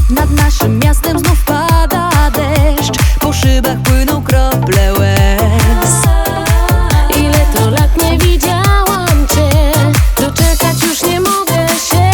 Nad naszym miastem znów pada deszcz, po szybach płyną krople łez. Ile to lat nie widziałam cię, doczekać już nie mogę się.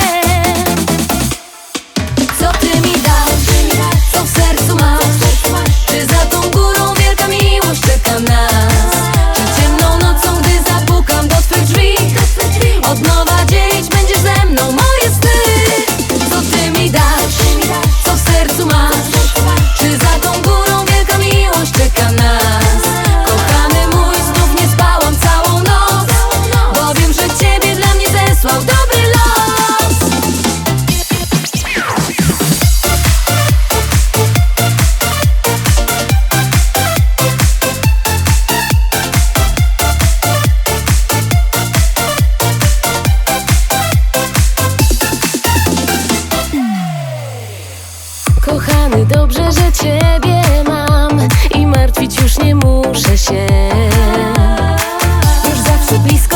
Co ty mi dasz? Co w sercu masz? Czy za tą górą wielka miłość czeka nas? Czy ciemną nocą, gdy zapukam do twych drzwi, od nowa dzielić będziesz ze mną moje sny? Co ty mi dasz? Co w sercu masz? Czy za tą górą wielka miłość czeka nas? Kochany mój, znów nie spałam całą noc, bo wiem, że ciebie dla mnie zesłał dobry los. Kochany, dobrze, że ciebie mam i martwić już nie muszę się. Już zawsze blisko